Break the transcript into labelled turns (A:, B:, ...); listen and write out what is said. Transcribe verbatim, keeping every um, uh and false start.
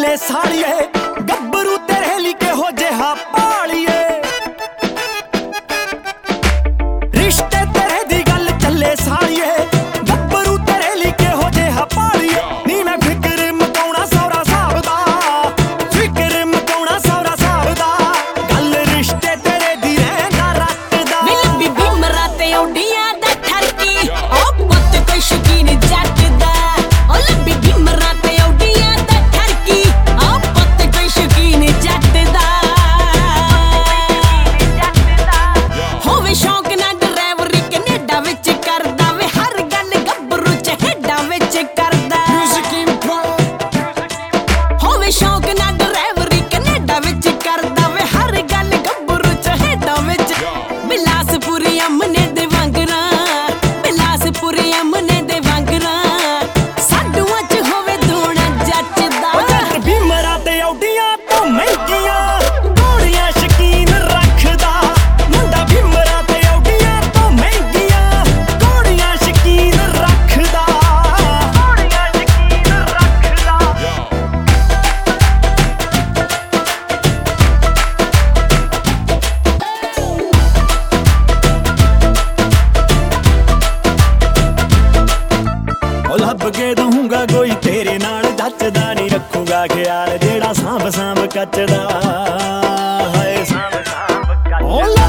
A: ਚੱਲੇ ਸਾਲੀਏ ਗੱਭਰੂ ਤੇਰੇ ਲਈ ਕਿਹੋ ਜਿਹਾ ਪਾਲੀਏ ਰਿਸ਼ਤੇ ਤੇਰੇ ਦੀ ਗੱਲ ਚੱਲੇ ਸਾਲੀਏ ਗੱਭਰੂ ਤੇਰੇ ਲਈ ਕਿਹੋ ਜਿਹਾ ਪਾਲੀਏ ਨੀ ਮੈਂ ਫਿਕਰ ਮਕਾਉਣਾ ਸੌਰਾ ਸਾਹਿਬ ਦਾ ਫਿਕਰ ਮਕਾਉਣਾ ਸੌਰਾ ਸਾਹਿਬ ਦਾ ਗੱਲ ਰਿਸ਼ਤੇ ਤੇਰੇ ਦੀ ਰਹਿੰਦਾ ਰੱਖਦਾ
B: ਮਿਲ ਬੀਬੀ ਮਰਾਤੇ ਔਡੀਆਂ ਦਾ ਠਰਕੀ ਉਹ ਪੁੱਤ ਕੋਈ ਸ਼ਕੀਨ ਜੱਟ ਦਾ ਉਹ ਲੱਭੀ ਬੀਬੀ ਮਰਾਤੇ ਔਡੀਆਂ ਦਾ ਠਰਕੀ ਉਹ ਪੁੱਤ ਕੋਈ ਸ਼ਕੀਨ ਜੱਟ ਦਾ ਹੋਵੇ ਸ਼ੌਂਕ ਨਾ ਡਰਾਈਵਰੀ ਕੈਨੇਡਾ ਵਿੱਚ ਕਰਦਾ ਵੇ ਹਰ ਗੱਲ ਗੱਭਰੂ ਚ ਹੇਡਾਂ ਵਿੱਚ ਕਰਦਾ ਹੋਵੇ ਸ਼ੌਂਕ ਨਾ ਡਰਾਈਵਰੀ ਕੈਨੇਡਾ ਵਿੱਚ ਕਰਦਾ ਵੇ ਹਰ ਗੱਲ ਗੱਭਰੂ ਚ ਹੇਡਾਂ ਵਿੱਚ ਬਿਲਾਸਪੁਰੀ ਅਮਨੇ ਦੇ ਵਾਂਗਰਾ ਬਿਲਾਸਪੁਰੀ ਅਮਨੇ ਦੇ ਵਾਂਗਰਾ ਸਾਡੂਆਂ ਚ ਹੋਵੇ ਦੂਣਾ ਜੱਚਦਾ
A: ਉਹ ਜੱਟ ਭੀਮਰਾਂ ਤੇ ਔਡੀਆਂ ਤੋਂ ਮਹਿੰਗੀਆਂ ਗੋਲੀਆਂ ਸ਼ਕੀਨ ਰੱਖਦਾ ਮੁੰਡਾ ਭੀਮਰਾਂ ਤੇ ਔਡੀਆਂ ਤੋਂ ਮਹਿੰਗੀਆਂ ਗੋਲੀਆਂ ਸ਼ਕੀਨ ਰੱਖਦਾ ਗੋਲੀਆਂ ਸ਼ਕੀਨ ਰੱਖਦਾ ਉਹ ਲੱਭ ਕੇ ਦਊਂਗਾ ਕੋਈ ਤੇਰੇ ਨਾਲ ਜੱਚਦਾ ਨਹੀਂ ਰੱਖੂਗਾ ਖਿਆਲ ਜਿਹੜਾ ਸਾਂਭ ਸਾਂਭ ਕੱਚਦਾ ਹਾਏ ਸਾਂਭ ਸਾਂਭ ਕੱਚਦਾ